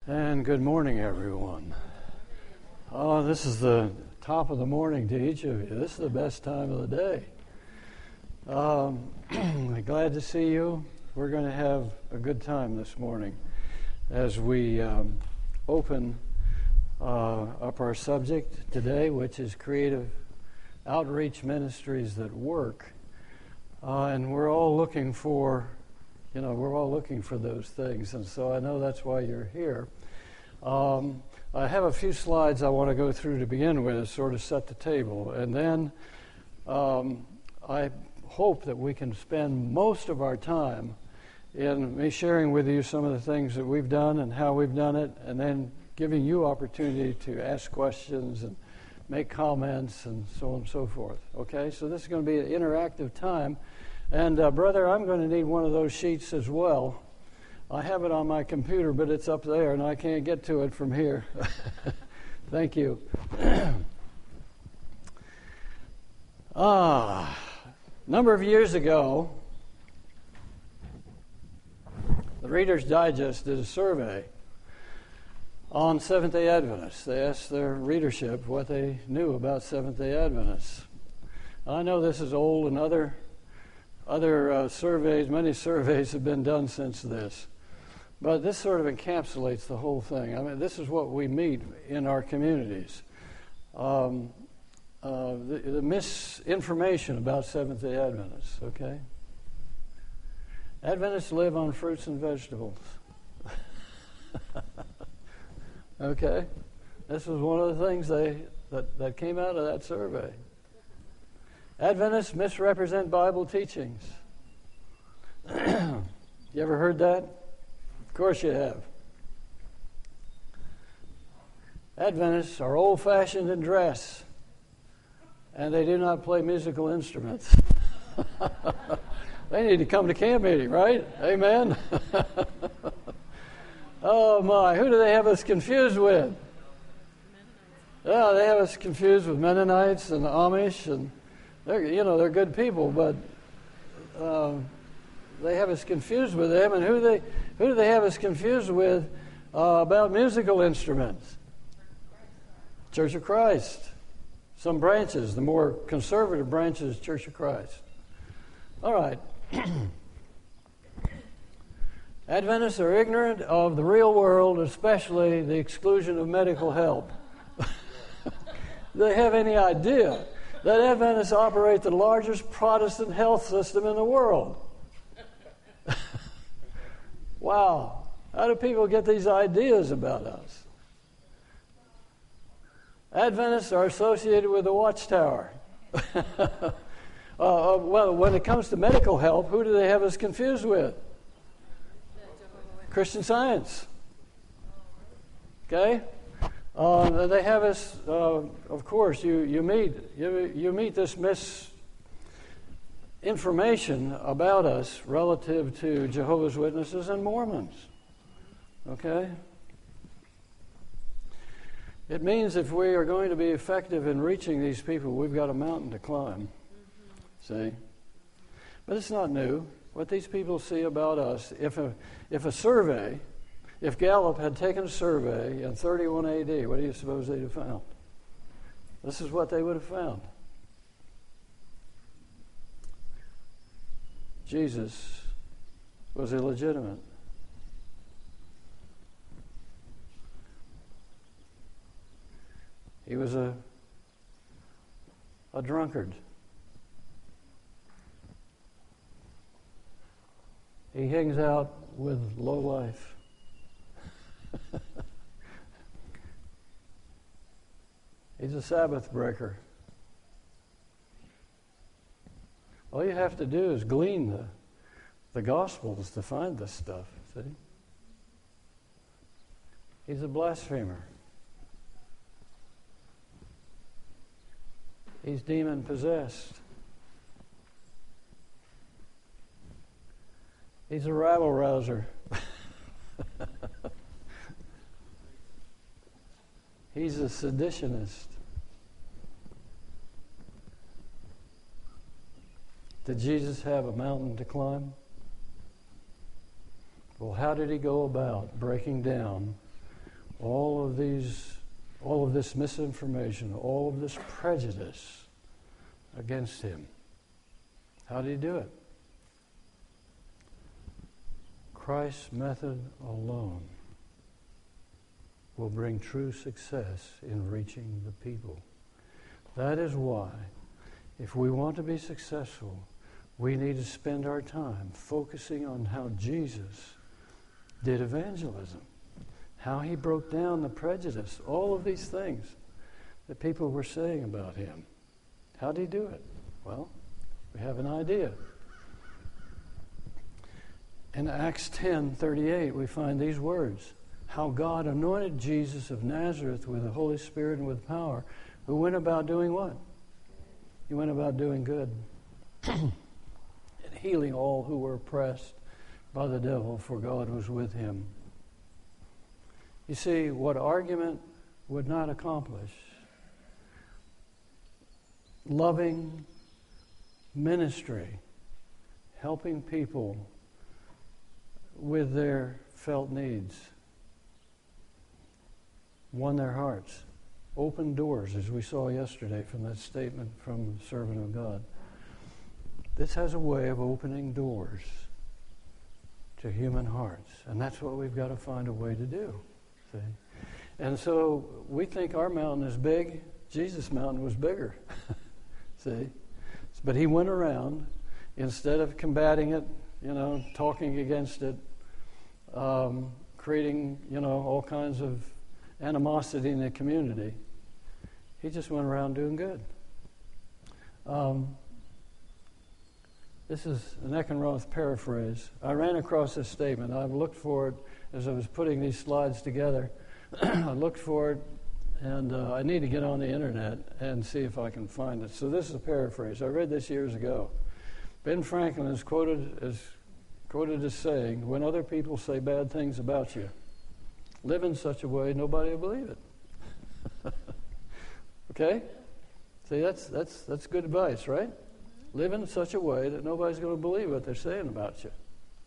And good morning, everyone. Oh, this is the top of the morning to each of you. This is the best time of the day. Glad to see you. We're going to have a good time this morning as we open up our subject today, which is creative outreach ministries that work. And we're all looking for those things, and so I know that's why you're here. I have a few slides I want to go through to begin with, sort of set the table, and then I hope that we can spend most of our time in me sharing with you some of the things that we've done and how we've done it, and then giving you opportunity to ask questions and make comments and so on and so forth. Okay, so this is going to be an interactive time. And brother, I'm going to need one of those sheets as well. I have it on my computer, but it's up there, and I can't get to it from here. Thank you. A number of years ago, the Reader's Digest did a survey on Seventh-day Adventists. They asked their readership what they knew about Seventh-day Adventists. I know this is old, and other surveys, many surveys have been done since this. But this sort of encapsulates the whole thing. I mean, this is what we meet in our communities. The misinformation about Seventh-day Adventists, okay? Adventists live on fruits and vegetables. Okay? This was one of the things that came out of that survey. Adventists misrepresent Bible teachings. You ever heard that? Of course you have. Adventists are old-fashioned in dress, and they do not play musical instruments. They need to come to camp meeting, right? Amen? Oh my, who do they have us confused with? Yeah, they have us confused with Mennonites and Amish, and they're good people, but they have us confused with them. And who do they have us confused with about musical instruments? Church of Christ. Some branches, the more conservative branches, Church of Christ. All right. Adventists are ignorant of the real world, especially the exclusion of medical help. Do they have any idea that Adventists operate the largest Protestant health system in the world? Wow. How do people get these ideas about us? Adventists are associated with the Watchtower. Well, when it comes to medical help, who do they have us confused with? Christian Science. Okay? They have us, of course, you meet this misinformation about us relative to Jehovah's Witnesses and Mormons. Okay? It means if we are going to be effective in reaching these people, we've got a mountain to climb. See? But it's not new. What these people see about us, if Gallup had taken a survey in 31 AD, what do you suppose they'd have found? This is what they would have found. Jesus was illegitimate. He was a drunkard. He hangs out with lowlife. He's a Sabbath breaker. All you have to do is glean the Gospels to find this stuff, see? He's a blasphemer. He's demon-possessed. He's a rabble-rouser. He's a seditionist. Did Jesus have a mountain to climb? Well, how did he go about breaking down all of this misinformation, all of this prejudice against him. How did he do it? Christ's method alone will bring true success in reaching the people. That is why, if we want to be successful, we need to spend our time focusing on how Jesus did evangelism, how he broke down the prejudice, all of these things that people were saying about him. How did he do it? Well, we have an idea. In Acts 10:38, we find these words, how God anointed Jesus of Nazareth with the Holy Spirit and with power, who went about doing what? He went about doing good and healing all who were oppressed by the devil, for God was with him. You see, what argument would not accomplish, loving ministry, helping people with their felt needs, won their hearts, opened doors, as we saw yesterday from that statement from the servant of God. This has a way of opening doors to human hearts, and that's what we've got to find a way to do. See? And so we think our mountain is big. Jesus' mountain was bigger. See? But he went around, instead of combating it, talking against it, creating, all kinds of animosity in the community, he just went around doing good. This is an Eckenroth paraphrase. I ran across this statement. I've looked for it as I was putting these slides together. I looked for it, and I need to get on the internet and see if I can find it. So this is a paraphrase. I read this years ago. Ben Franklin is quoted as saying, when other people say bad things about you, live in such a way nobody will believe it. Okay? See, that's good advice, right? Live in such a way that nobody's going to believe what they're saying about you.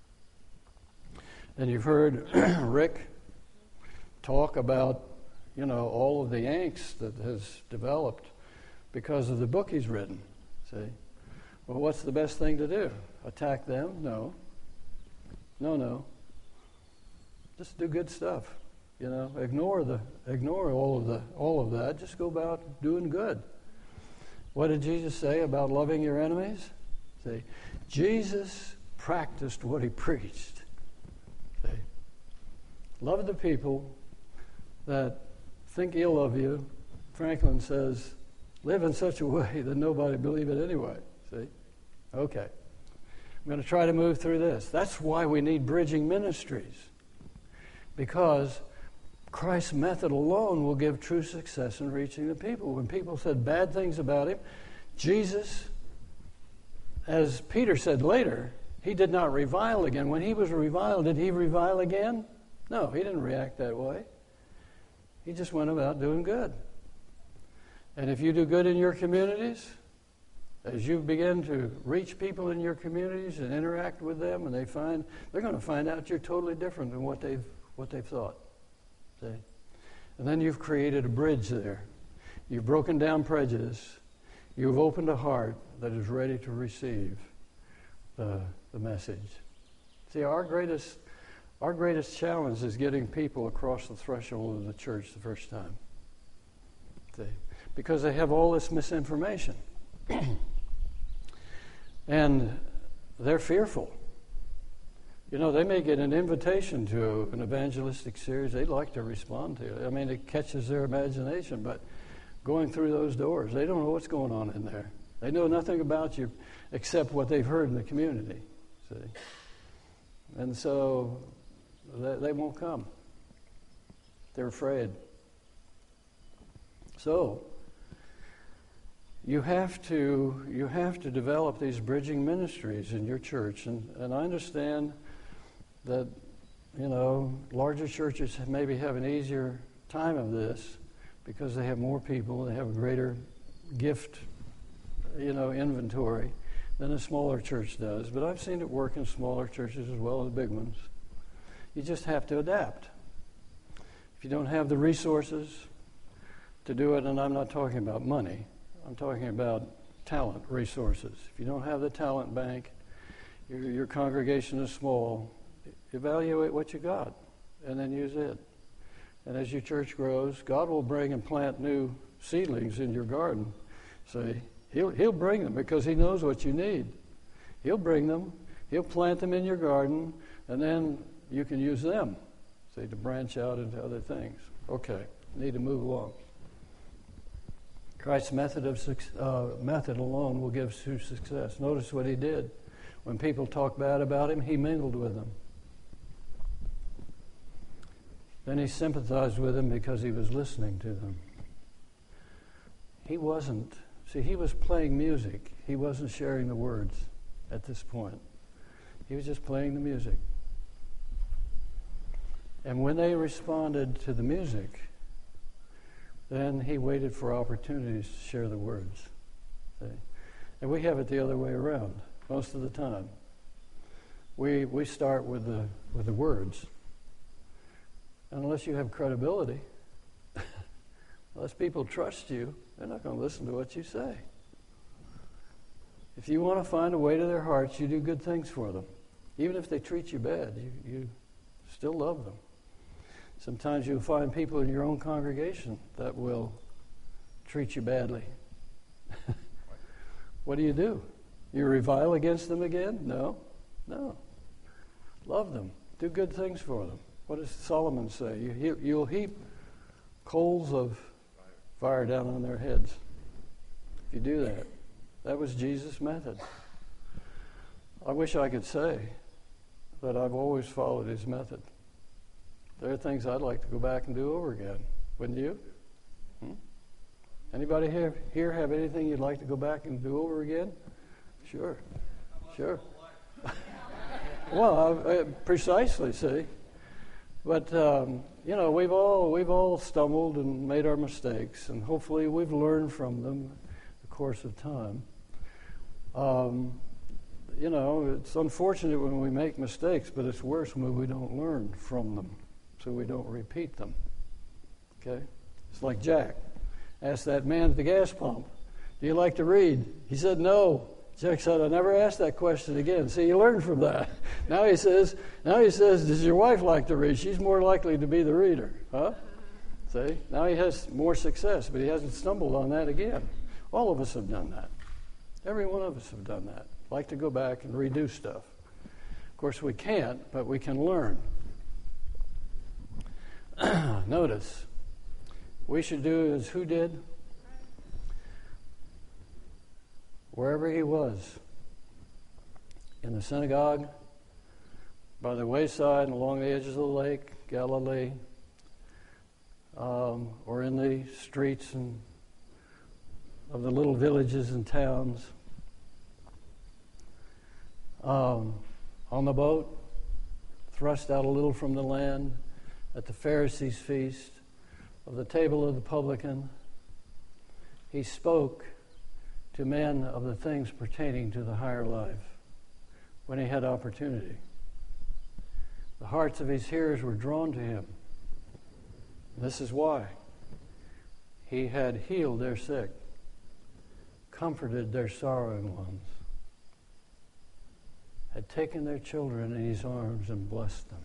And you've heard Rick talk about, all of the angst that has developed because of the book he's written. See? Well, what's the best thing to do? Attack them? No. No. Just do good stuff. Ignore all of that. Just go about doing good. What did Jesus say about loving your enemies? See, Jesus practiced what he preached. See, love the people that think ill of you. Franklin says, live in such a way that nobody believe it anyway. See? Okay. I'm going to try to move through this. That's why we need bridging ministries. Because Christ's method alone will give true success in reaching the people. When people said bad things about him, Jesus, as Peter said later, he did not revile again. When he was reviled, did he revile again? No, he didn't react that way. He just went about doing good. And if you do good in your communities, as you begin to reach people in your communities and interact with them, and they're going to find out you're totally different than what they've thought. See? And then you've created a bridge there. You've broken down prejudice. You've opened a heart that is ready to receive the message. See, our greatest challenge is getting people across the threshold of the church the first time. See? Because they have all this misinformation. And they're fearful. They may get an invitation to an evangelistic series they'd like to respond to. I mean, it catches their imagination, but going through those doors, they don't know what's going on in there. They know nothing about you except what they've heard in the community, see? And so they won't come. They're afraid. So you have to develop these bridging ministries in your church, and I understand that larger churches maybe have an easier time of this because they have more people, they have a greater gift inventory than a smaller church does. But I've seen it work in smaller churches as well as big ones. You just have to adapt. If you don't have the resources to do it, and I'm not talking about money, I'm talking about talent resources. If you don't have the talent bank, your congregation is small, evaluate what you got and then use it. And as your church grows, God will bring and plant new seedlings in your garden. See, He'll bring them because He knows what you need. He'll bring them, He'll plant them in your garden, and then you can use them, see, to branch out into other things. Okay, need to move along. Christ's method alone will give us success. Notice what He did. When people talked bad about Him, He mingled with them. Then He sympathized with them because He was listening to them. He was playing music. He wasn't sharing the words at this point. He was just playing the music. And when they responded to the music, then He waited for opportunities to share the words. See? And we have it the other way around most of the time. We start with the words. And unless you have credibility, unless people trust you, they're not going to listen to what you say. If you want to find a way to their hearts, you do good things for them. Even if they treat you bad, you still love them. Sometimes you'll find people in your own congregation that will treat you badly. What do? You revile against them again? No. Love them. Do good things for them. What does Solomon say? You'll heap coals of fire down on their heads. If you do that. That was Jesus' method. I wish I could say that I've always followed His method. There are things I'd like to go back and do over again. Wouldn't you? Anybody here have anything you'd like to go back and do over again? Sure. Well, precisely, see. But, we've all stumbled and made our mistakes, and hopefully we've learned from them in the course of time. It's unfortunate when we make mistakes, but it's worse when we don't learn from them, so we don't repeat them. Okay? It's like Jack asked that man at the gas pump, "Do you like to read?" He said, "No." Jack said, "I never asked that question again." See, you learned from that. Now he says, "Does your wife like to read?" She's more likely to be the reader. Huh? See? Now he has more success, but he hasn't stumbled on that again. All of us have done that. Every one of us have done that. Like to go back and redo stuff. Of course, we can't, but we can learn. Notice, we should do as who did? Wherever he was, in the synagogue, by the wayside and along the edges of the lake, Galilee, or in the streets of the little villages and towns, on the boat, thrust out a little from the land, at the Pharisees' feast, of the table of the publican, he spoke to men of the things pertaining to the higher life when he had opportunity. The hearts of his hearers were drawn to him. This is why. He had healed their sick, comforted their sorrowing ones, had taken their children in his arms and blessed them.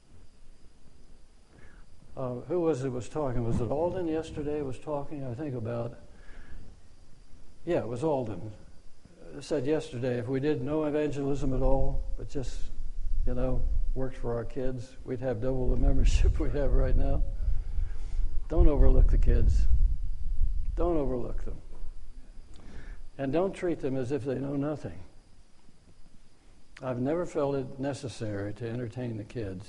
Who was talking? Was it Alden yesterday was talking, I think, about... Yeah, it was Alden. Said yesterday, if we did no evangelism at all, but just, worked for our kids, we'd have double the membership we have right now. Don't overlook the kids. Don't overlook them. And don't treat them as if they know nothing. I've never felt it necessary to entertain the kids.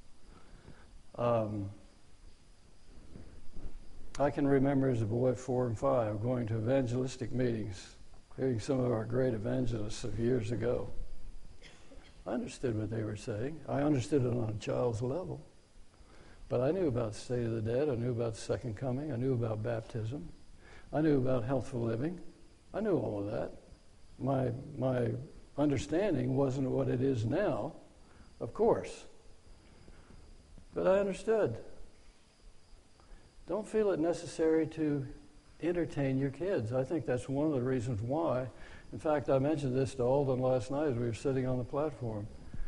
I can remember as a boy, 4 and 5, going to evangelistic meetings, hearing some of our great evangelists of years ago. I understood what they were saying. I understood it on a child's level. But I knew about the state of the dead. I knew about the second coming. I knew about baptism. I knew about healthful living. I knew all of that. My understanding wasn't what it is now, of course. But I understood. don't feel it necessary to entertain your kids. I think that's one of the reasons why. In fact, I mentioned this to Alden last night as we were sitting on the platform.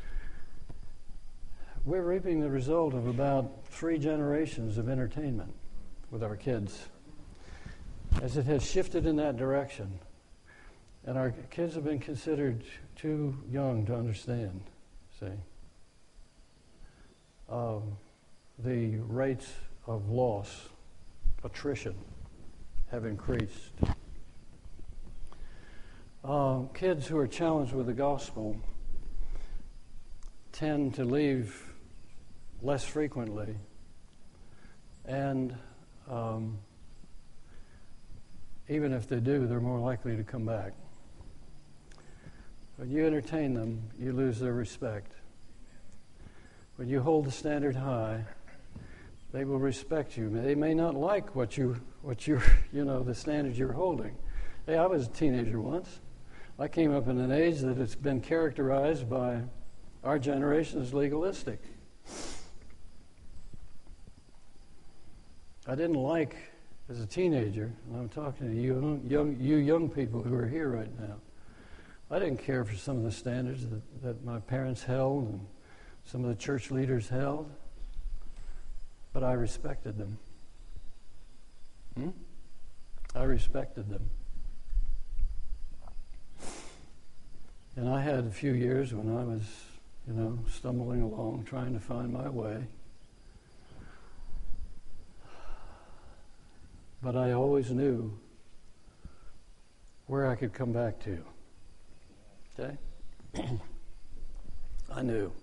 We're reaping the result of about 3 generations of entertainment with our kids, as it has shifted in that direction. And our kids have been considered too young to understand, see. The rates of loss, attrition, have increased. Kids who are challenged with the gospel tend to leave less frequently, and even if they do, they're more likely to come back. When you entertain them, you lose their respect. When you hold the standard high, they will respect you. They may not like what you're, the standard you're holding. Hey, I was a teenager once. I came up in an age that it's been characterized by our generation as legalistic. I didn't like, as a teenager, and I'm talking to you young people who are here right now, I didn't care for some of the standards that my parents held and some of the church leaders held, but I respected them. I respected them. And I had a few years when I was, stumbling along, trying to find my way. But I always knew where I could come back to. Okay? I knew.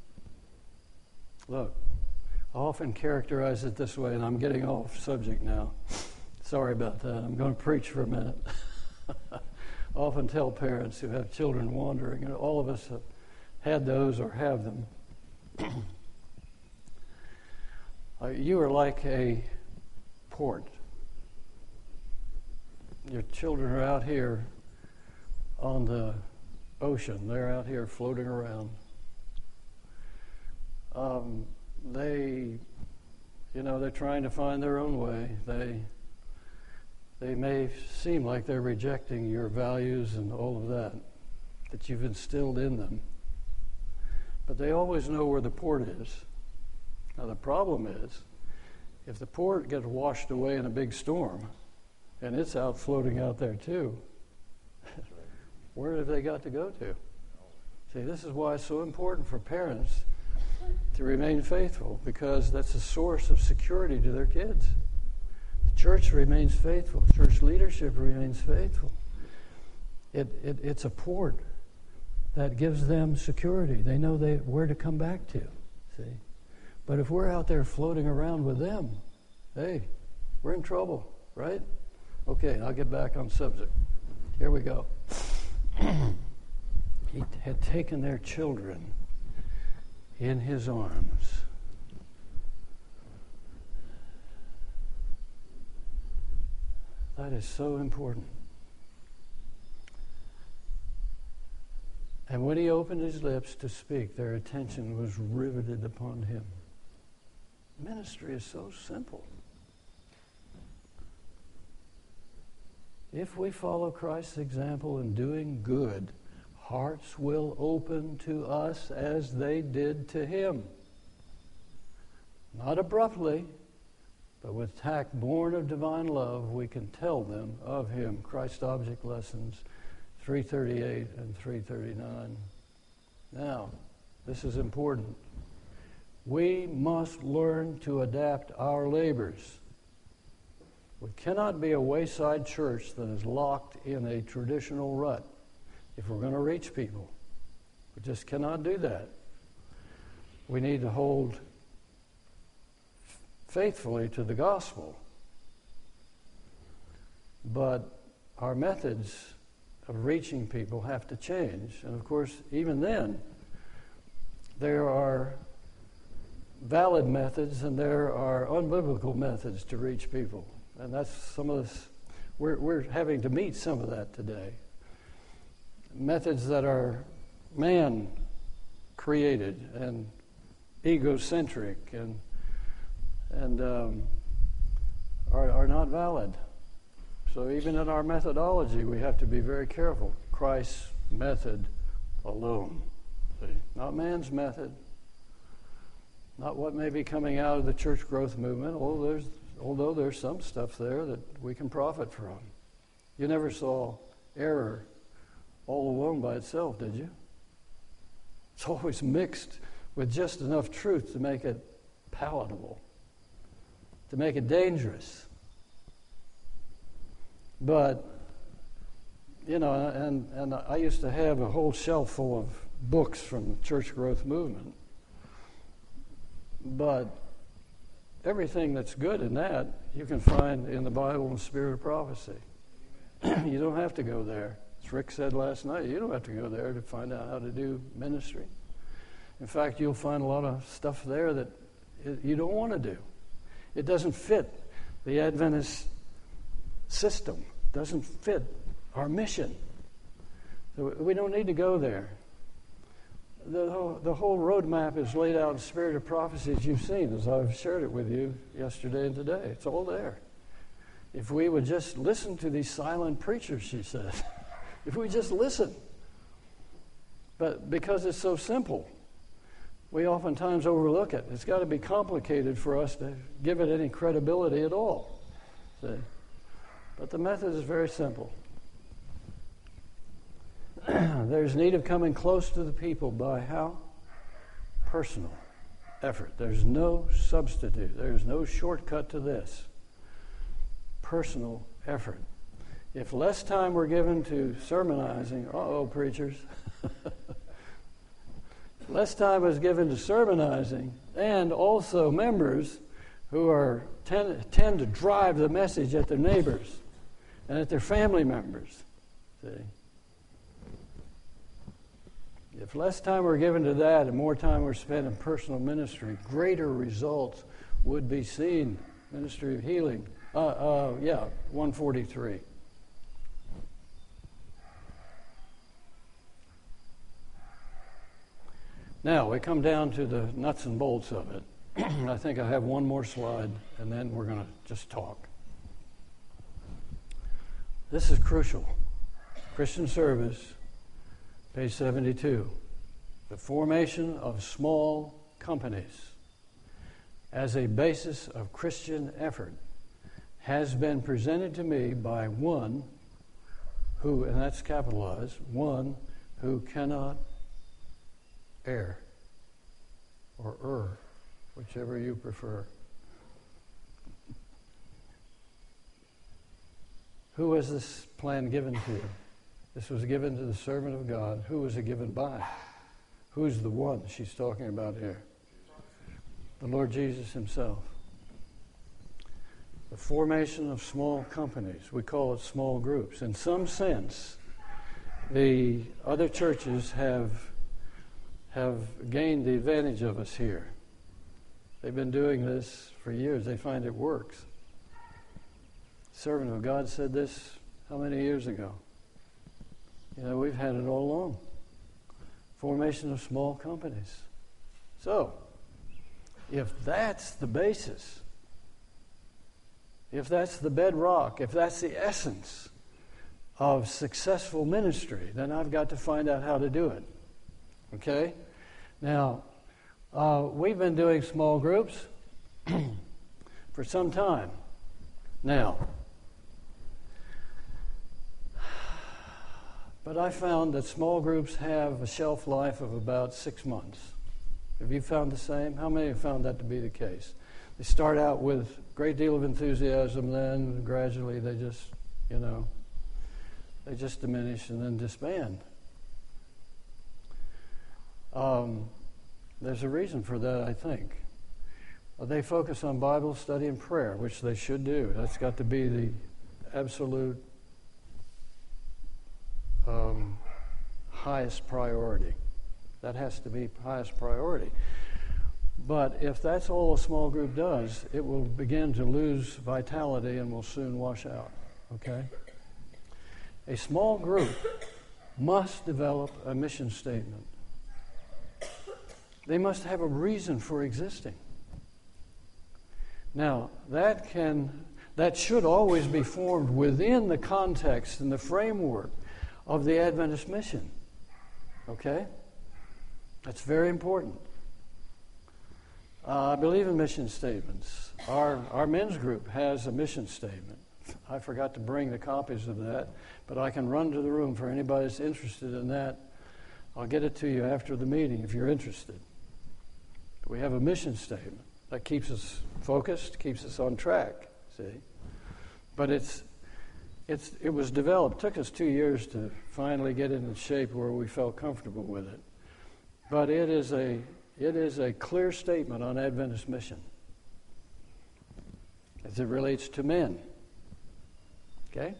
Look, I often characterize it this way, and I'm getting off subject now. Sorry about that. I'm going to preach for a minute. I often tell parents who have children wandering, and all of us have had those or have them. You are like a port. Your children are out here on the ocean. They're out here floating around. They're trying to find their own way. They may seem like they're rejecting your values and all of that you've instilled in them. But they always know where the port is. Now the problem is, if the port gets washed away in a big storm, and it's out floating out there too, where have they got to go to? See, this is why it's so important for parents to remain faithful, because that's a source of security to their kids. The church remains faithful. Church leadership remains faithful. It's a port that gives them security. They know where to come back to. See, but if we're out there floating around with them, hey, we're in trouble, right? Okay, I'll get back on subject. Here we go. He had taken their children in his arms. That is so important. And when he opened his lips to speak, their attention was riveted upon him. Ministry is so simple. If we follow Christ's example in doing good, hearts will open to us as they did to him. Not abruptly, but with tact born of divine love, we can tell them of him. Christ Object Lessons 338 and 339. Now, this is important. We must learn to adapt our labors. We cannot be a wayside church that is locked in a traditional rut if we're going to reach people. We just cannot do that. We need to hold faithfully to the gospel. But our methods of reaching people have to change. And of course, even then, there are valid methods and there are unbiblical methods to reach people. And that's some of this, we're having to meet some of that today. Methods that are man-created and egocentric and are not valid. So even in our methodology, we have to be very careful. Christ's method alone. See? Not man's method. Not what may be coming out of the church growth movement, although there's some stuff there that we can profit from. You never saw error all alone by itself, did you? It's always mixed with just enough truth to make it palatable, to make it dangerous. But, and I used to have a whole shelf full of books from the church growth movement. But everything that's good in that, you can find in the Bible and Spirit of Prophecy. You don't have to go there. As Rick said last night, you don't have to go there to find out how to do ministry. In fact, you'll find a lot of stuff there that you don't want to do. It doesn't fit the Adventist system. It doesn't fit our mission. So we don't need to go there. The whole roadmap is laid out in Spirit of Prophecy, as you've seen, as I've shared it with you yesterday and today. It's all there. If we would just listen to these silent preachers, she said. If we just listen. But because it's so simple, we oftentimes overlook it. It's got to be complicated for us to give it any credibility at all. See? But the method is very simple. There's need of coming close to the people by how? Personal effort. There's no substitute. There's no shortcut to this. Personal effort. If less time were given to sermonizing, preachers. Less time was given to sermonizing, and also members who tend to drive the message at their neighbors and at their family members. See? If less time were given to that and more time were spent in personal ministry, greater results would be seen. Ministry of Healing. 143. Now, we come down to the nuts and bolts of it. I think I have one more slide, and then we're going to just talk. This is crucial. Christian Service, page 72. The formation of small companies as a basis of Christian effort has been presented to me by one who, and that's capitalized, one who cannot err or err, whichever you prefer. Who was this plan given to? This was given to the servant of God. Who was it given by? Who's the one she's talking about here? The Lord Jesus himself. The formation of small companies. We call it small groups. In some sense, the other churches have gained the advantage of us here. They've been doing this for years. They find it works. Servant of God said this how many years ago? We've had it all along. Formation of small companies. So, if that's the basis, if that's the bedrock, if that's the essence of successful ministry, then I've got to find out how to do it. Okay? Now, we've been doing small groups for some time now. But I found that small groups have a shelf life of about 6 months. Have you found the same? How many have found that to be the case? They start out with a great deal of enthusiasm, then gradually they just diminish and then disband. There's a reason for that, I think. They focus on Bible study and prayer, which they should do. That's got to be the absolute highest priority. That has to be highest priority. But if that's all a small group does, it will begin to lose vitality and will soon wash out. Okay? A small group must develop a mission statement. They must have a reason for existing. Now, that should always be formed within the context and the framework of the Adventist mission. Okay? That's very important. I believe in mission statements. Our men's group has a mission statement. I forgot to bring the copies of that, but I can run to the room for anybody that's interested in that. I'll get it to you after the meeting if you're interested. We have a mission statement that keeps us focused, keeps us on track, see? But it was developed. It took us 2 years to finally get it in shape where we felt comfortable with it. But it is a clear statement on Adventist mission as it relates to men. Okay?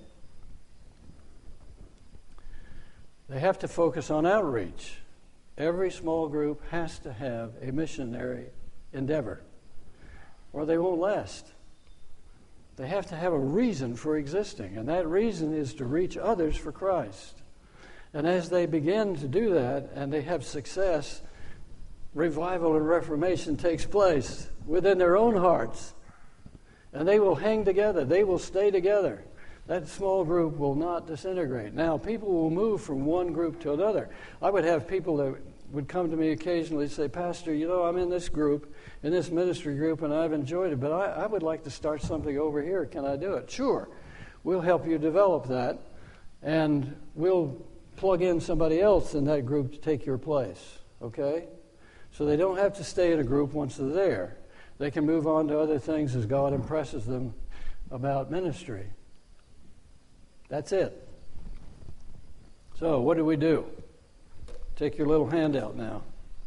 They have to focus on outreach. Every small group has to have a missionary endeavor, or they won't last. They have to have a reason for existing, and that reason is to reach others for Christ. And as they begin to do that, and they have success, revival and reformation takes place within their own hearts. And they will hang together. They will stay together. That small group will not disintegrate. Now, people will move from one group to another. I would have people that would come to me occasionally and say, Pastor, I'm in this group, in this ministry group, and I've enjoyed it, but I would like to start something over here. Can I do it? Sure. We'll help you develop that, and we'll plug in somebody else in that group to take your place, okay? So they don't have to stay in a group once they're there. They can move on to other things as God impresses them about ministry. That's it. So what do we do? Take your little handout now.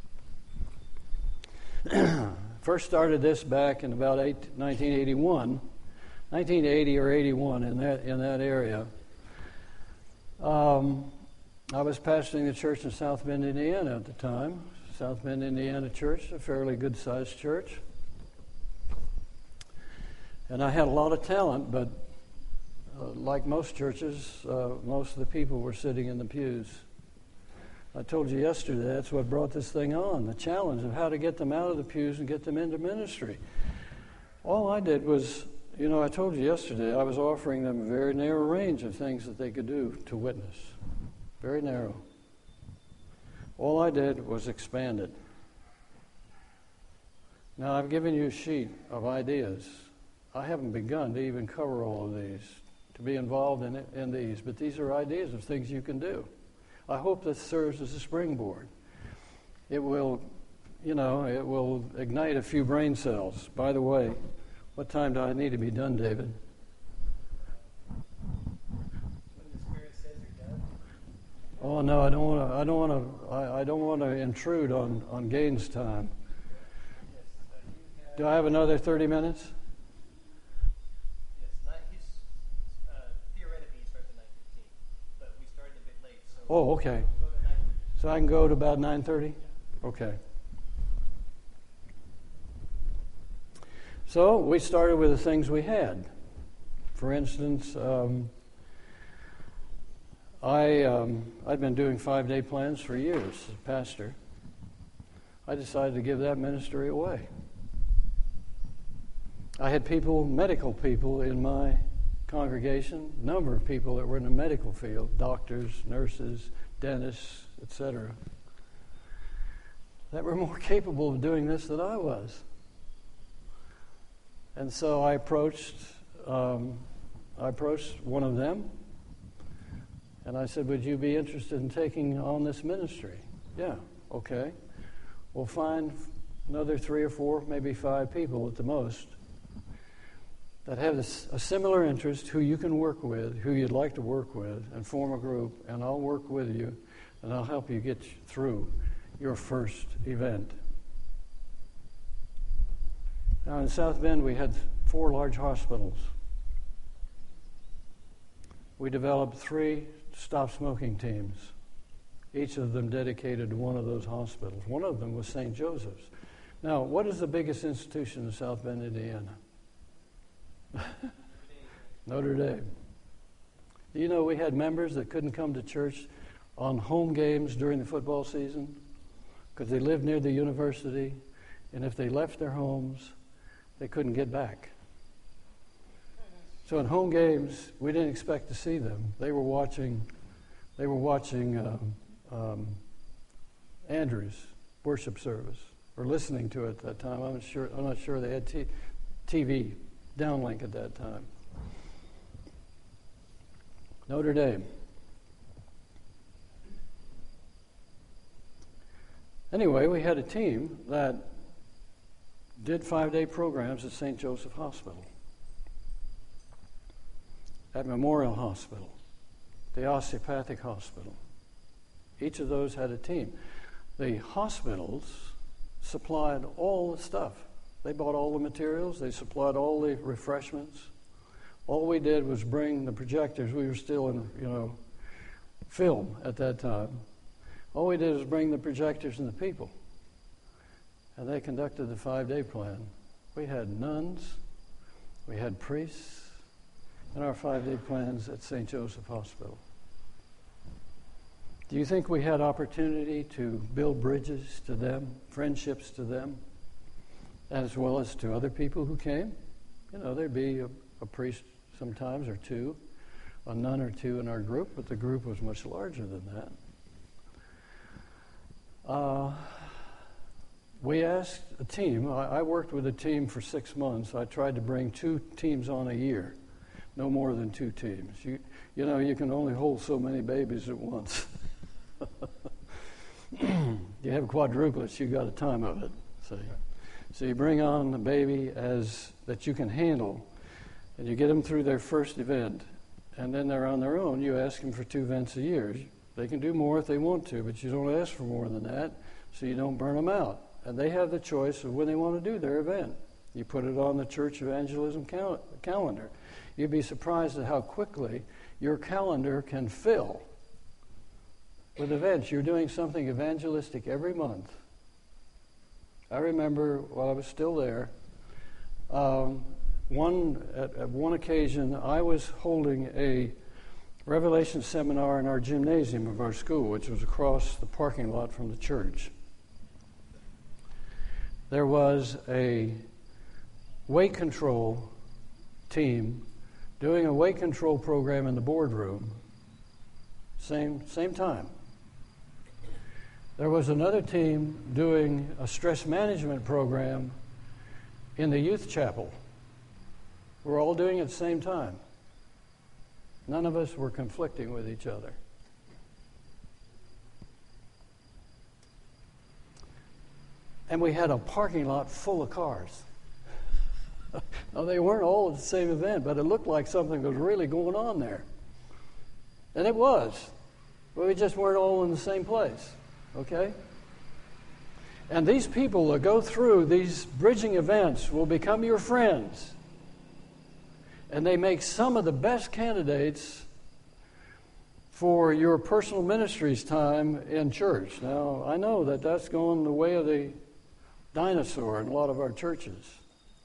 First started this back in about 1980 or 81 in that area. I was pastoring the church in South Bend, Indiana at the time. South Bend, Indiana church, a fairly good-sized church. And I had a lot of talent, but like most churches, most of the people were sitting in the pews. I told you yesterday that's what brought this thing on, the challenge of how to get them out of the pews and get them into ministry. All I did was, I told you yesterday, I was offering them a very narrow range of things that they could do to witness. Very narrow. All I did was expand it. Now, I've given you a sheet of ideas. I haven't begun to even cover all of these, to be involved in these, but these are ideas of things you can do. I hope this serves as a springboard. It will, it will ignite a few brain cells. By the way, what time do I need to be done, David? When the Spirit says you're done. Oh no, I don't want to intrude on Gaines' time. Do I have another 30 minutes? Theoretically, he starts at 9:15, but we started a bit late, so. Oh, okay. Go to 9:30. So I can go to about 9:30? Okay. So we started with the things we had. For instance, I'd been doing 5-day plans for years as a pastor. I decided to give that ministry away. I had medical people in my congregation, a number of people that were in the medical field, doctors, nurses, dentists, etc., that were more capable of doing this than I was. And so I approached one of them, and I said, would you be interested in taking on this ministry? Yeah, okay. We'll find another 3 or 4, maybe 5 people at the most that have a similar interest, who you can work with, who you'd like to work with, and form a group, and I'll work with you, and I'll help you get through your first event. Now in South Bend, we had 4 large hospitals. We developed 3 stop smoking teams, each of them dedicated to one of those hospitals. One of them was St. Joseph's. Now, what is the biggest institution in South Bend, Indiana? Notre Dame. You know, we had members that couldn't come to church on home games during the football season because they lived near the university, and if they left their homes, they couldn't get back. So in home games, we didn't expect to see them. They were watching Andrew's worship service, or listening to it at that time. I'm not sure they had TV downlink at that time. Notre Dame. Anyway, we had a team that did 5-day programs at St. Joseph Hospital, at Memorial Hospital, the Osteopathic Hospital. Each of those had a team. The hospitals supplied all the stuff. They bought all the materials. They supplied all the refreshments. All we did was bring the projectors. We were still in, film at that time. All we did was bring the projectors and the people. And they conducted the 5-day plan. We had nuns. We had priests in our 5-day plans at St. Joseph Hospital. Do you think we had opportunity to build bridges to them, friendships to them, as well as to other people who came? There'd be a priest sometimes or two, a nun or two in our group, but the group was much larger than that. We asked a team. I worked with a team for 6 months. I tried to bring 2 teams on a year, no more than 2 teams. You can only hold so many babies at once. You have quadruplets, you got a time of it. So you bring on the baby that you can handle, and you get them through their first event, and then they're on their own. You ask them for 2 events a year. They can do more if they want to, but you don't ask for more than that, so you don't burn them out. And they have the choice of when they want to do their event. You put it on the church evangelism calendar. You'd be surprised at how quickly your calendar can fill with events. You're doing something evangelistic every month. I remember while I was still there, at one occasion I was holding a Revelation seminar in our gymnasium of our school, which was across the parking lot from the church. There was a weight control team doing a weight control program in the boardroom, same time. There was another team doing a stress management program in the youth chapel. We're all doing it at the same time. None of us were conflicting with each other. And we had a parking lot full of cars. Now, they weren't all at the same event, but it looked like something was really going on there. And it was. But we just weren't all in the same place. Okay? And these people that go through these bridging events will become your friends. And they make some of the best candidates for your personal ministries time in church. Now, I know that that's going the way of the dinosaur in a lot of our churches.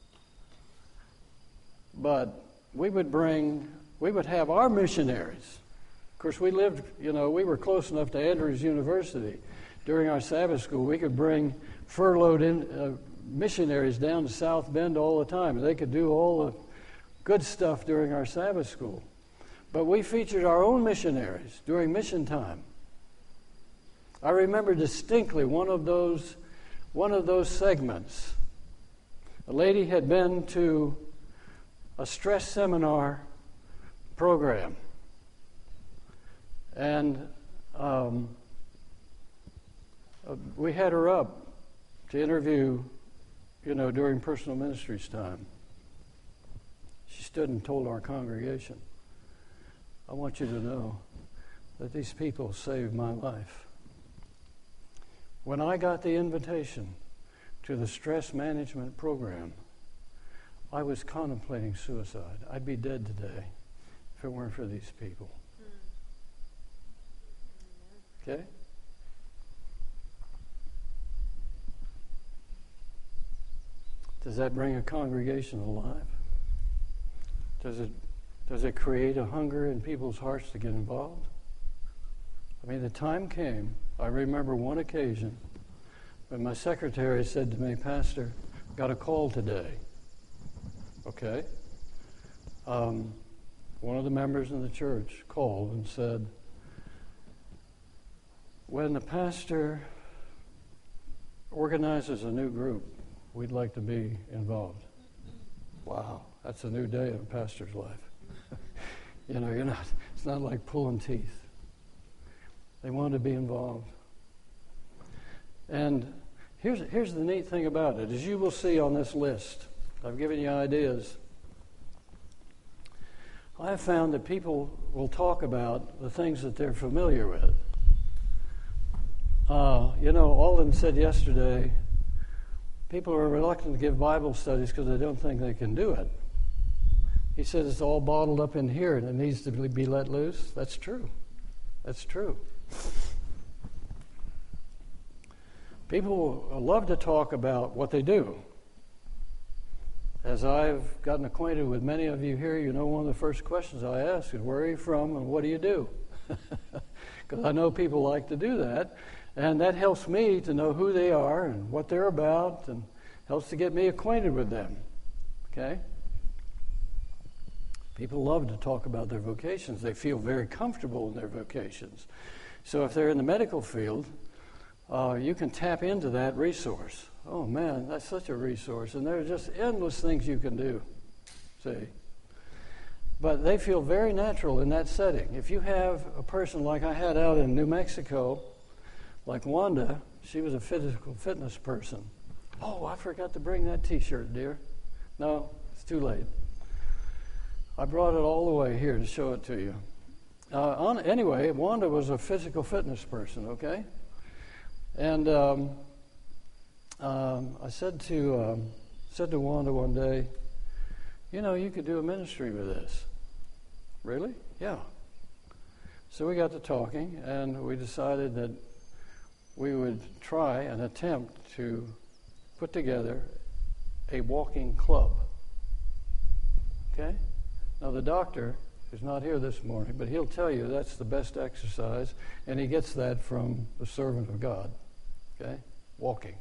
But we would have our missionaries. Of course, we were close enough to Andrews University. During our Sabbath school, we could bring furloughed missionaries down to South Bend all the time. And they could do all the good stuff during our Sabbath school. But we featured our own missionaries during mission time. I remember distinctly one of those segments. A lady had been to a stress seminar program. And we had her up to interview, during personal ministries time. She stood and told our congregation, I want you to know that these people saved my life. When I got the invitation to the stress management program, I was contemplating suicide. I'd be dead today if it weren't for these people. Okay? Does that bring a congregation alive? Does it create a hunger in people's hearts to get involved? I mean, the time came, I remember one occasion, when my secretary said to me, Pastor, got a call today. Okay. one of the members in the church called and said, when the pastor organizes a new group, we'd like to be involved. Wow, that's a new day in a pastor's life. It's not like pulling teeth. They want to be involved. And here's the neat thing about it, as you will see on this list. I've given you ideas. I have found that people will talk about the things that they're familiar with. Alden said yesterday, people are reluctant to give Bible studies because they don't think they can do it. He said it's all bottled up in here and it needs to be let loose. That's true. That's true. People love to talk about what they do. As I've gotten acquainted with many of you here, one of the first questions I ask is, where are you from and what do you do? Because I know people like to do that. And that helps me to know who they are and what they're about and helps to get me acquainted with them. Okay? People love to talk about their vocations. They feel very comfortable in their vocations. So if they're in the medical field, you can tap into that resource. Oh man, that's such a resource. And there are just endless things you can do. See? But they feel very natural in that setting. If you have a person like I had out in New Mexico, like Wanda, she was a physical fitness person. Oh, I forgot to bring that T-shirt, dear. No, it's too late. I brought it all the way here to show it to you. Anyway, Wanda was a physical fitness person, okay? And I said to Wanda one day, you could do a ministry with this. Really? Yeah. So we got to talking, and we decided that we would try and attempt to put together a walking club. Okay? Now the doctor is not here this morning, but he'll tell you that's the best exercise, and he gets that from the servant of God. Okay? Walking.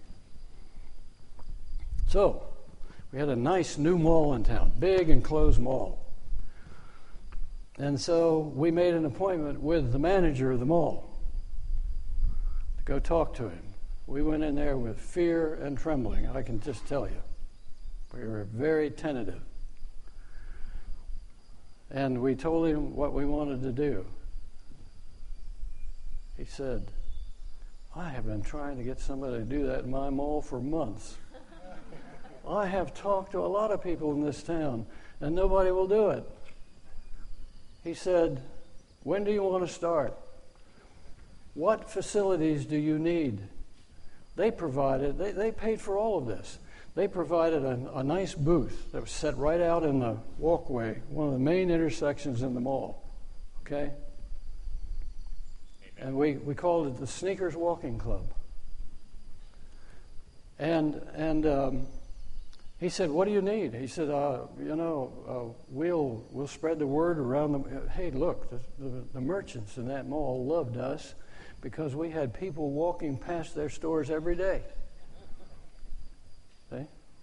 So, we had a nice new mall in town, big enclosed mall. And so we made an appointment with the manager of the mall. Go talk to him. We went in there with fear and trembling, I can just tell you. We were very tentative. And we told him what we wanted to do. He said, I have been trying to get somebody to do that in my mall for months. I have talked to a lot of people in this town, and nobody will do it. He said, when do you want to start? What facilities do you need? They provided, they paid for all of this. They provided a nice booth that was set right out in the walkway, one of the main intersections in the mall. Okay? And we called it the Sneakers Walking Club. And he said, what do you need? He said, we'll spread the word around hey, look, the merchants in that mall loved us because we had people walking past their stores every day. See?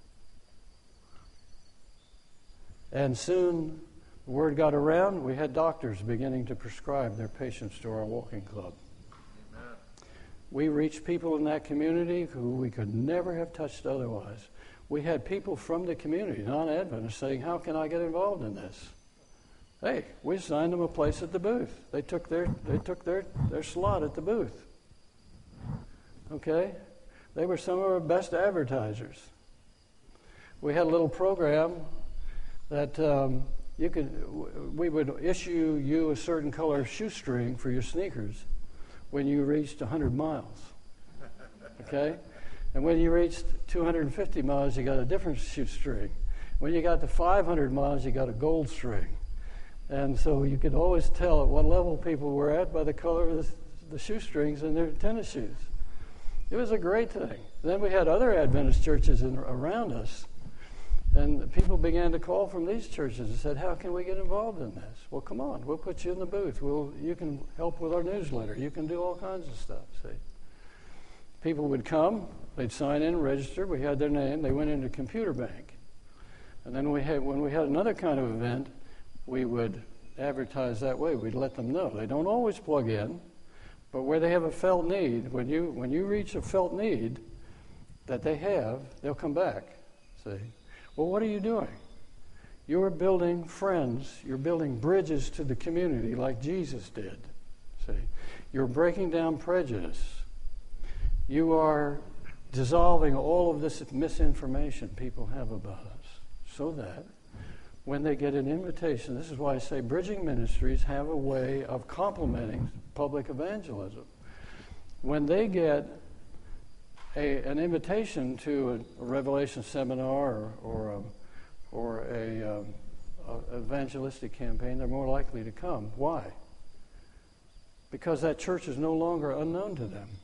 And soon the word got around. We had doctors beginning to prescribe their patients to our walking club. Amen. We reached people in that community who we could never have touched otherwise. We had people from the community, non-Adventists, saying, how can I get involved in this? Hey, we assigned them a place at the booth. They took their slot at the booth. Okay? They were some of our best advertisers. We had a little program that we would issue you a certain color shoestring for your sneakers when you reached 100 miles. Okay? And when you reached 250 miles, you got a different shoestring. When you got to 500 miles, you got a gold string. And so you could always tell at what level people were at by the color of the shoestrings in their tennis shoes. It was a great thing. Then we had other Adventist churches around us. And people began to call from these churches and said, how can we get involved in this? Well, come on, we'll put you in the booth. You can help with our newsletter. You can do all kinds of stuff, see. People would come, they'd sign in, register, we had their name, they went into computer bank. And then when we had another kind of event, we would advertise that way. We'd let them know. They don't always plug in, but where they have a felt need, when you reach a felt need that they have, they'll come back. See? Well, what are you doing? You're building friends. You're building bridges to the community like Jesus did. See? You're breaking down prejudice. You are dissolving all of this misinformation people have about us so that when they get an invitation, this is why I say bridging ministries have a way of complementing public evangelism. When they get an invitation to a Revelation seminar or a evangelistic campaign, they're more likely to come. Why? Because that church is no longer unknown to them.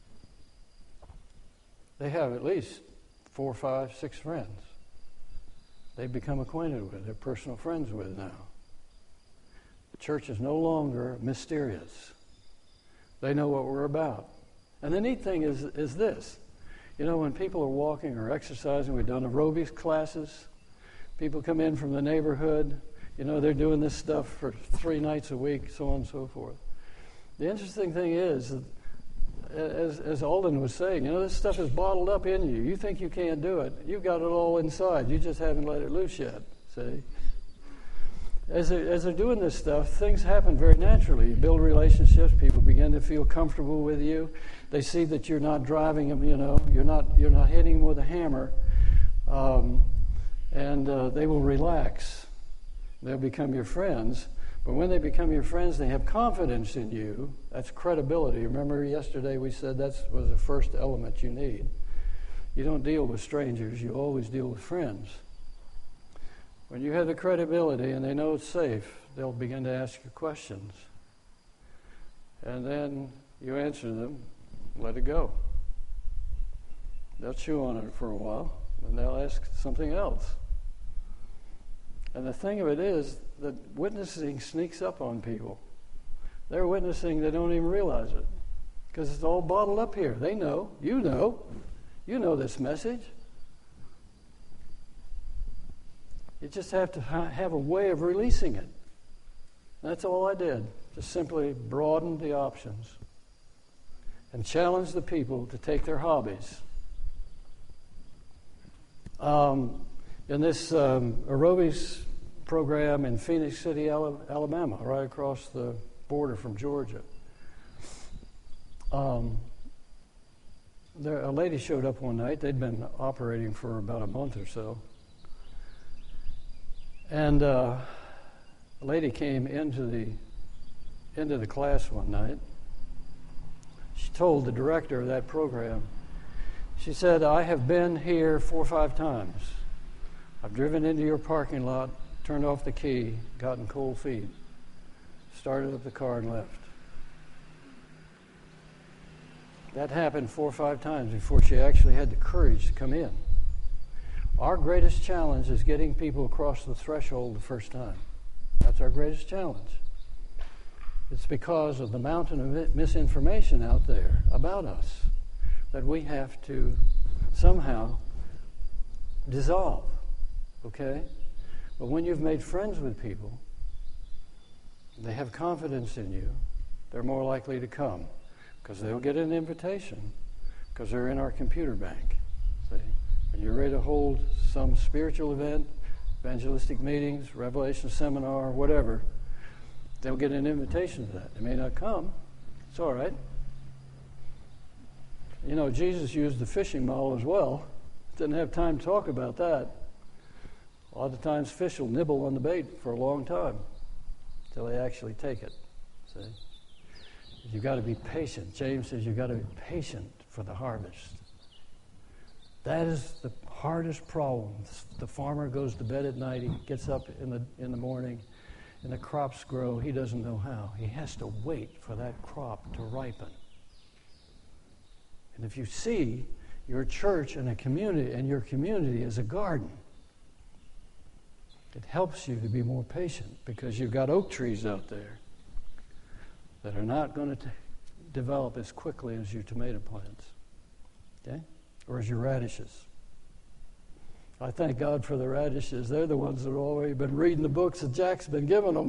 They have at least 4, 5, 6 friends they've become acquainted with, they're personal friends with now. The church is no longer mysterious. They know what we're about. And the neat thing is this. You know, when people are walking or exercising, we've done aerobics classes. People come in from the neighborhood. You know, they're doing this stuff for 3 nights a week, so on and so forth. The interesting thing is, as Alden was saying, you know, this stuff is bottled up in you. You think you can't do it. You've got it all inside. You just haven't let it loose yet, see? As they're doing this stuff, things happen very naturally. You build relationships. People begin to feel comfortable with you. They see that you're not driving them, you know. You're not hitting them with a hammer. And they will relax. They'll become your friends. But when they become your friends, they have confidence in you. That's credibility. Remember yesterday we said that was the first element you need. You don't deal with strangers. You always deal with friends. When you have the credibility and they know it's safe, they'll begin to ask you questions. And then you answer them, let it go. They'll chew on it for a while, and they'll ask something else. And the thing of it is that witnessing sneaks up on people. They're witnessing, they don't even realize it. Because it's all bottled up here. They know. You know. You know this message. You just have to have a way of releasing it. That's all I did. Just simply broaden the options. And challenge the people to take their hobbies. In this aerobics program in Phoenix City, Alabama, right across the border from Georgia, a lady showed up one night. They'd been operating for about a month or so. And a lady came into the class one night. She told the director of that program, she said, I have been here 4 or 5 times. I've driven into your parking lot, turned off the key, gotten cold feet, started up the car and left. That happened 4 or 5 times before she actually had the courage to come in. Our greatest challenge is getting people across the threshold the first time. That's our greatest challenge. It's because of the mountain of misinformation out there about us that we have to somehow dissolve, okay? But when you've made friends with people, they have confidence in you, they're more likely to come because they'll get an invitation because they're in our computer bank. See? When you're ready to hold some spiritual event, evangelistic meetings, revelation seminar, whatever, they'll get an invitation to that. They may not come. It's all right. You know, Jesus used the fishing model as well. Didn't have time to talk about that. A lot of times fish will nibble on the bait for a long time until they actually take it. See? You've got to be patient. James says you've got to be patient for the harvest. That is the hardest problem. The farmer goes to bed at night, he gets up in the morning, and the crops grow. He doesn't know how. He has to wait for that crop to ripen. And if you see your church and your community as a garden, it helps you to be more patient because you've got oak trees out there that are not going to develop as quickly as your tomato plants, okay, or as your radishes. I thank God for the radishes. They're the ones that have already been reading the books that Jack's been giving them.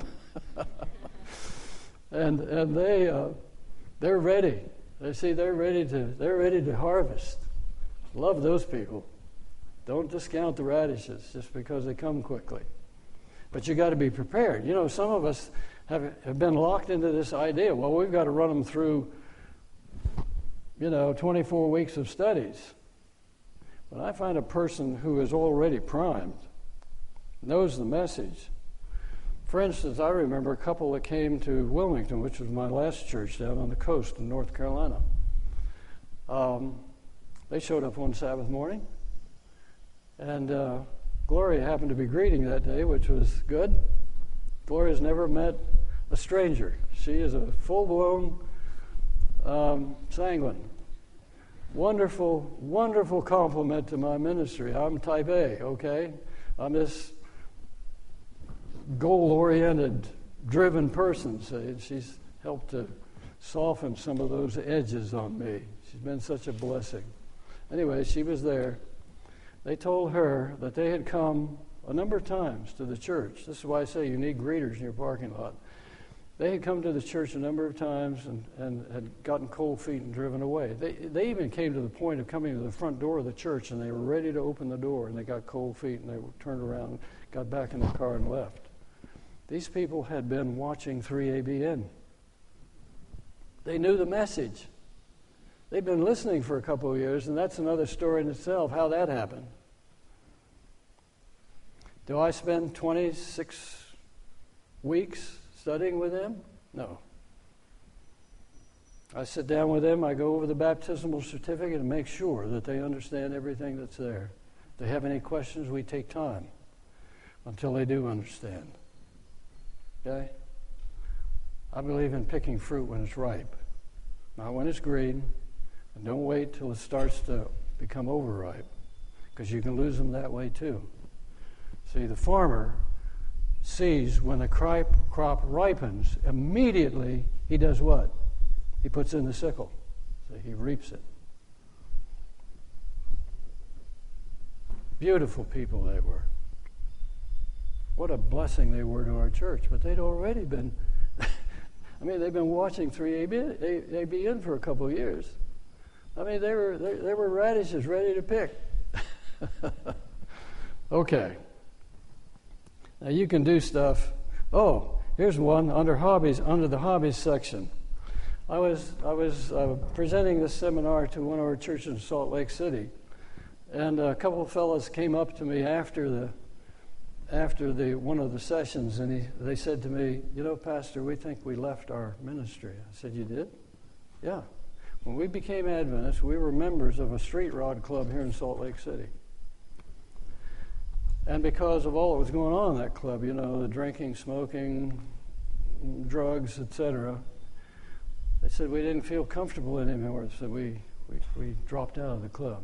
and they're ready. They're ready to harvest. Love those people. Don't discount the radishes just because they come quickly. But you got to be prepared. You know, some of us have been locked into this idea. Well, we've got to run them through, 24 weeks of studies. When I find a person who is already primed, knows the message. For instance, I remember a couple that came to Wilmington, which was my last church down on the coast in North Carolina. They showed up one Sabbath morning, and Gloria happened to be greeting that day, which was good. Gloria's never met a stranger. She is a full-blown sanguine. Wonderful, wonderful compliment to my ministry. I'm type A, okay? I'm this goal-oriented, driven person. So she's helped to soften some of those edges on me. She's been such a blessing. Anyway, she was there. They told her that they had come a number of times to the church. This is why I say you need greeters in your parking lot. They had come to the church a number of times and had gotten cold feet and driven away. They even came to the point of coming to the front door of the church, and they were ready to open the door, and they got cold feet, and they turned around, got back in the car, and left. These people had been watching 3ABN. They knew the message. They'd been listening for a couple of years, and that's another story in itself, how that happened. Do I spend 26 weeks studying with them? No. I sit down with them, I go over the baptismal certificate and make sure that they understand everything that's there. If they have any questions, we take time until they do understand. Okay? I believe in picking fruit when it's ripe, not when it's green, and don't wait till it starts to become overripe, because you can lose them that way too. See, the farmer sees when the crop ripens, immediately he does what? He puts in the sickle. So he reaps it. Beautiful people they were. What a blessing they were to our church. But they'd already been, they've been watching 3ABN for a couple of years. They were radishes ready to pick. Okay. Now you can do stuff. Oh, here's one under hobbies, under the hobbies section. I was presenting this seminar to one of our churches in Salt Lake City, and a couple of fellows came up to me after one of the sessions, and they said to me, Pastor, we think we left our ministry. I said, you did? Yeah. When we became Adventists, we were members of a street rod club here in Salt Lake City. And because of all that was going on in that club, the drinking, smoking, drugs, etc., they said we didn't feel comfortable anymore, so we dropped out of the club.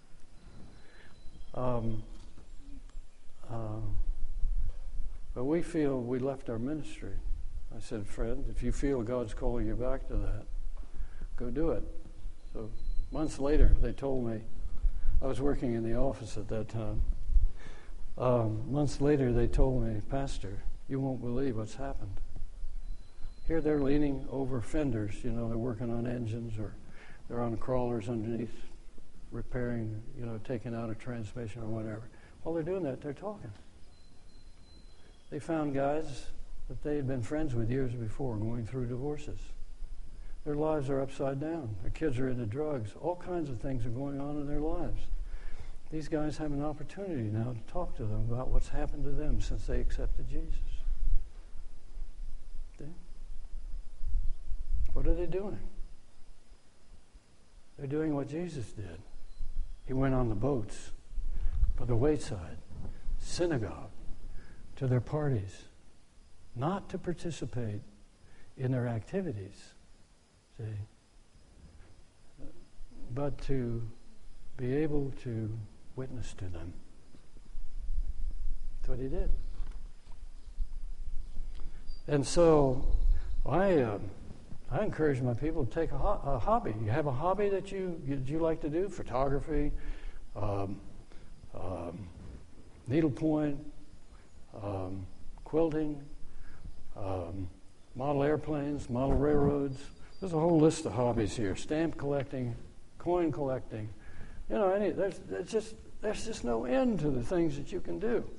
But we feel we left our ministry. I said, friend, if you feel God's calling you back to that, go do it. So months later, they told me, I was working in the office at that time. Months later, they told me, Pastor, you won't believe what's happened. Here they're leaning over fenders, they're working on engines, or they're on crawlers underneath, repairing, taking out a transmission or whatever. While they're doing that, they're talking. They found guys that they had been friends with years before going through divorces. Their lives are upside down. Their kids are into drugs. All kinds of things are going on in their lives. These guys have an opportunity now to talk to them about what's happened to them since they accepted Jesus. Okay? What are they doing? They're doing what Jesus did. He went on the boats, by the wayside, synagogue, to their parties, not to participate in their activities, see, but to be able to witness to them. That's what he did. And so I encourage my people to take a hobby. You have a hobby that you like to do, photography, needlepoint, quilting, model airplanes, model railroads. There's a whole list of hobbies here. Stamp collecting, coin collecting. You know, there's just no end to the things that you can do.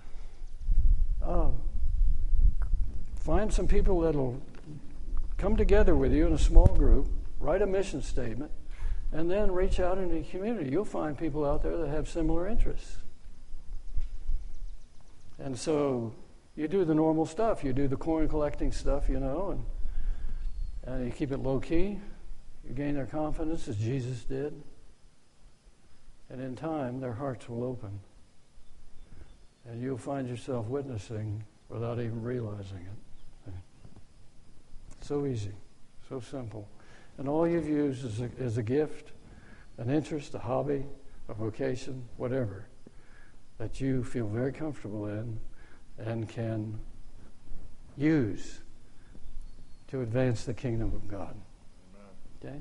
Find some people that'll come together with you in a small group, write a mission statement, and then reach out into the community. You'll find people out there that have similar interests. And so you do the normal stuff. You do the coin collecting stuff, you know, and you keep it low key. You gain their confidence as Jesus did. And in time, their hearts will open. And you'll find yourself witnessing without even realizing it. So easy, so simple. And all you've used is a gift, an interest, a hobby, a vocation, whatever, that you feel very comfortable in and can use to advance the kingdom of God. Okay?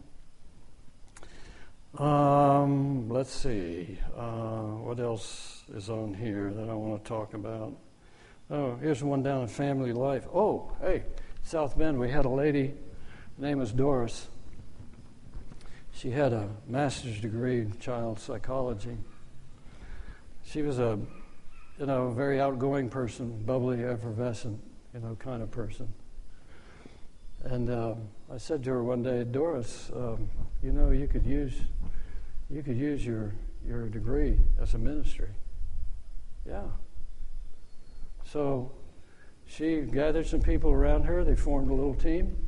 Let's see. What else is on here that I want to talk about? Oh, here's one down in family life. Oh, hey, South Bend, we had a lady, her name was Doris. She had a master's degree in child psychology. She was a very outgoing person, bubbly, effervescent, kind of person. And I said to her one day, Doris, you could use your degree as a ministry. Yeah. So she gathered some people around her. They formed a little team.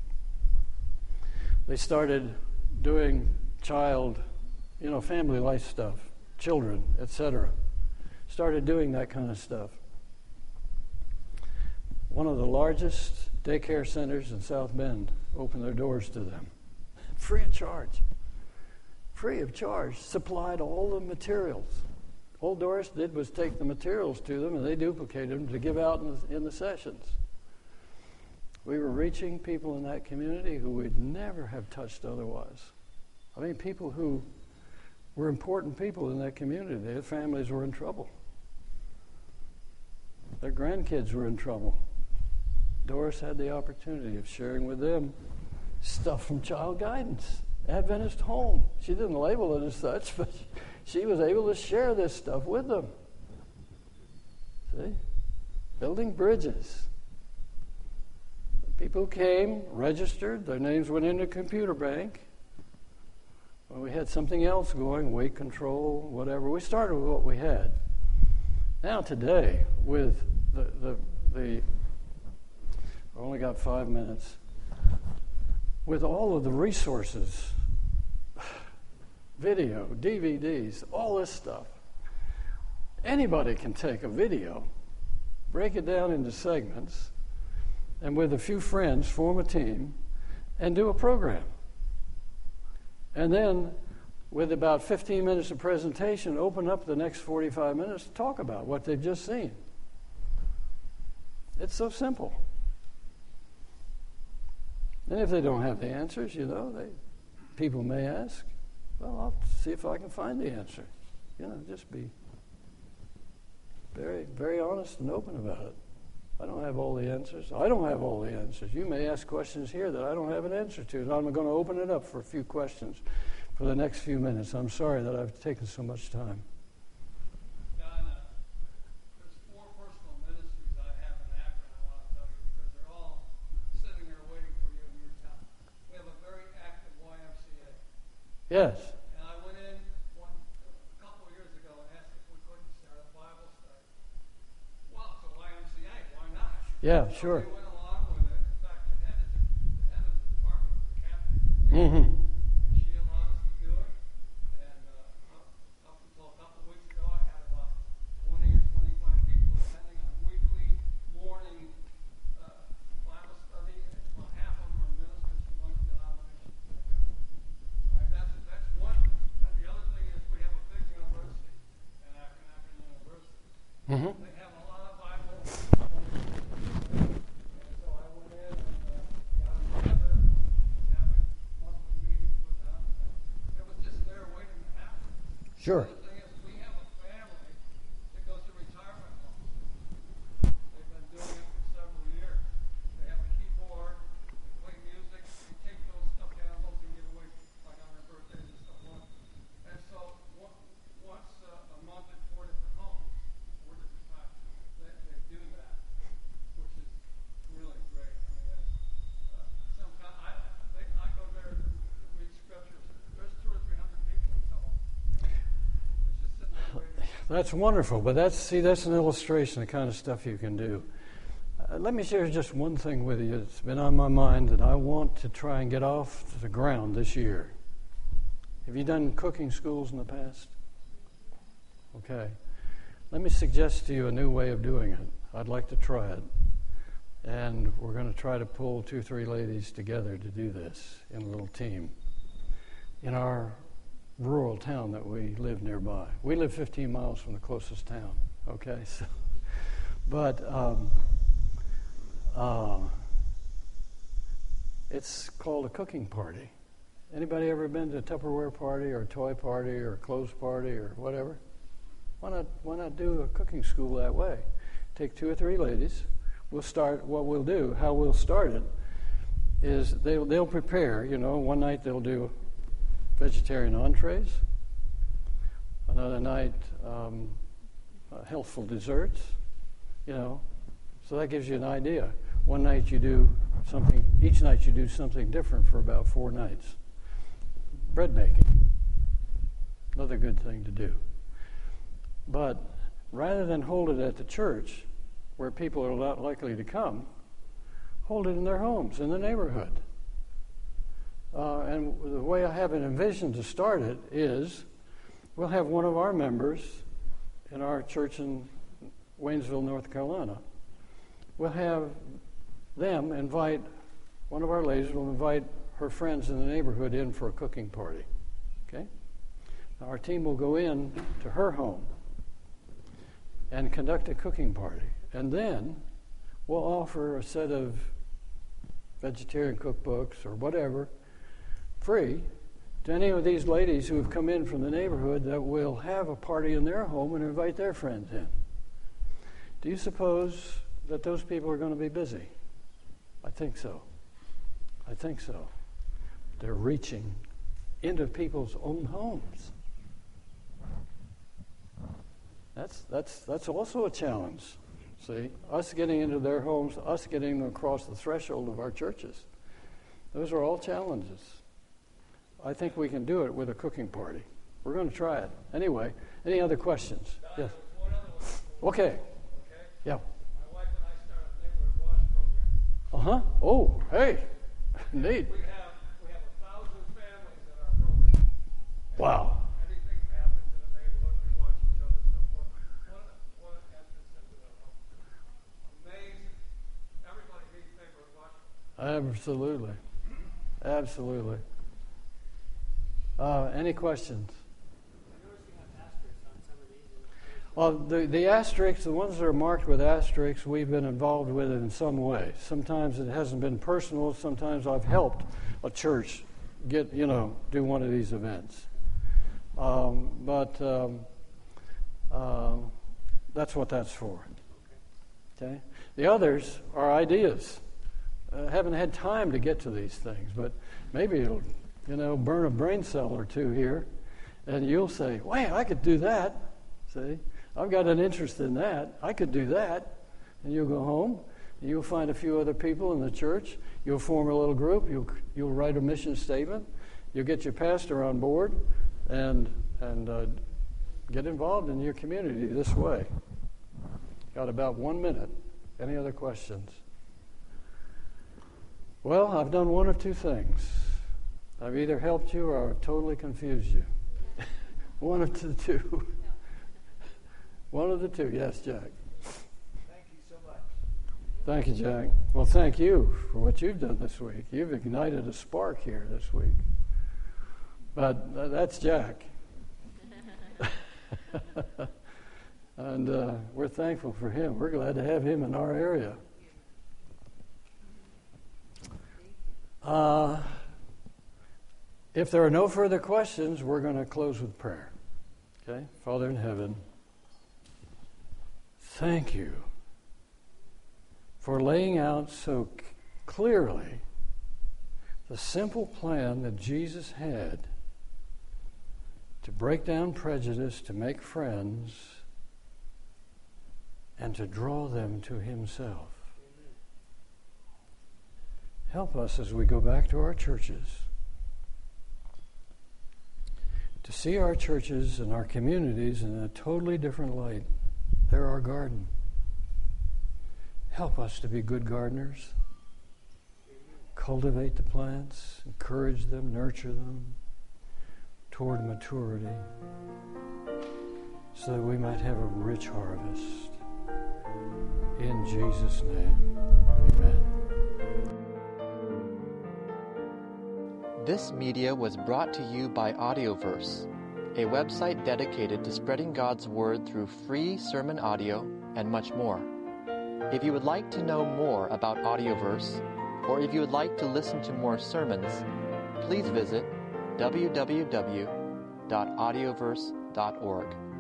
They started doing family life stuff, children, etc. Started doing that kind of stuff. One of the largest daycare centers in South Bend opened their doors to them. Free of charge. Free of charge. Supplied all the materials. All Doris did was take the materials to them and they duplicated them to give out in the sessions. We were reaching people in that community who we'd never have touched otherwise. I mean, people who were important people in that community. Their families were in trouble. Their grandkids were in trouble. Doris had the opportunity of sharing with them stuff from Child Guidance, Adventist Home. She didn't label it as such, but she was able to share this stuff with them. See? Building bridges. People came, registered, their names went into a computer bank. When we had something else going, weight control, whatever, we started with what we had. Now today, with I only got 5 minutes, with all of the resources, video, DVDs, all this stuff, anybody can take a video, break it down into segments, and with a few friends form a team and do a program. And then, with about 15 minutes of presentation, open up the next 45 minutes to talk about what they've just seen. It's so simple. And if they don't have the answers, people may ask, well, I'll see if I can find the answer. Just be very, very honest and open about it. I don't have all the answers. I don't have all the answers. You may ask questions here that I don't have an answer to, and I'm going to open it up for a few questions for the next few minutes. I'm sorry that I've taken so much time. Don, there's 4 personal ministries I have in Akron I want to tell you because they're all sitting there waiting for you in your town. We have a very active YMCA. Yes. And I went in a couple of years ago and asked if we couldn't start a Bible study. Well, it's a YMCA. Why not? Yeah, So sure. we went along with it. In fact, the head of the department was a Catholic. Mm-hmm. And she allowed us to do it. And up until a couple of weeks ago, I had about 20 or 25 people attending on weekly morning Bible study. And about half of them are ministers from one denomination. All right, that's one. And the other thing is we have a big university, Akron University. Mm-hmm. They have a lot of Bible. And so I went in and got them together and having monthly meetings with them. It was just there waiting to happen. Sure. The other thing is we have a family that goes to That's wonderful, but that's an illustration of the kind of stuff you can do. Let me share just one thing with you that's been on my mind that I want to try and get off the ground this year. Have you done cooking schools in the past? Okay. Let me suggest to you a new way of doing it. I'd like to try it. And we're going to try to pull 2 or 3 ladies together to do this in a little team in our rural town that we live nearby. We live 15 miles from the closest town, okay? So, but it's called a cooking party. Anybody ever been to a Tupperware party or a toy party or a clothes party or whatever? Why not do a cooking school that way? Take 2 or 3 ladies. We'll start, how we'll start it is they'll prepare, one night they'll do vegetarian entrees, another night healthful desserts, so that gives you an idea. One night you do something, each night you do something different for about 4 nights. Bread making, another good thing to do. But rather than hold it at the church, where people are not likely to come, hold it in their homes, in the neighborhood. And the way I have it envisioned to start it is we'll have one of our members in our church in Waynesville, North Carolina. We'll have them invite, one of our ladies will invite her friends in the neighborhood in for a cooking party. Okay? Now our team will go in to her home and conduct a cooking party. And then we'll offer a set of vegetarian cookbooks or whatever free to any of these ladies who have come in from the neighborhood that will have a party in their home and invite their friends in. Do you suppose that those people are going to be busy? I think so. I think so. They're reaching into people's own homes. That's also a challenge. See, us getting into their homes, us getting them across the threshold of our churches. Those are all challenges. I think we can do it with a cooking party. We're going to try it. Anyway, any other questions? Yes. One other one. Okay. Okay? Yeah. My wife and I started a neighborhood watch program. Oh, hey. Neat. We have 1,000 families in our program. Wow. Anything happens in the neighborhood, we watch each other and so forth. One entrance into the home. Amazing. Everybody needs neighborhood watch. Absolutely. Absolutely. Any questions? I noticed you have asterisks on some of these. Well, the asterisks, the ones that are marked with asterisks, we've been involved with it in some way. Sometimes it hasn't been personal. Sometimes I've helped a church do one of these events. But that's what that's for. Okay. The others are ideas. Haven't had time to get to these things, but maybe it'll, burn a brain cell or 2 here, and you'll say, "Wait, I could do that." See, I've got an interest in that. I could do that, and you'll go home. And you'll find a few other people in the church. You'll form a little group. You'll write a mission statement. You'll get your pastor on board, and get involved in your community this way. Got about 1 minute. Any other questions? Well, I've done one of 2 things. I've either helped you or I've totally confused you. One of the two. One of the two. Yes, Jack. Thank you so much. Thank you, Jack. Well, thank you for what you've done this week. You've ignited a spark here this week. But that's Jack. And we're thankful for him. We're glad to have him in our area. If there are no further questions, we're going to close with prayer. Okay? Father in heaven, thank you for laying out so clearly the simple plan that Jesus had to break down prejudice, to make friends, and to draw them to himself. Help us as we go back to our churches to see our churches and our communities in a totally different light. They're our garden. Help us to be good gardeners. Cultivate the plants, encourage them, nurture them toward maturity so that we might have a rich harvest. In Jesus' name, amen. This media was brought to you by Audioverse, a website dedicated to spreading God's Word through free sermon audio and much more. If you would like to know more about Audioverse, or if you would like to listen to more sermons, please visit www.audioverse.org.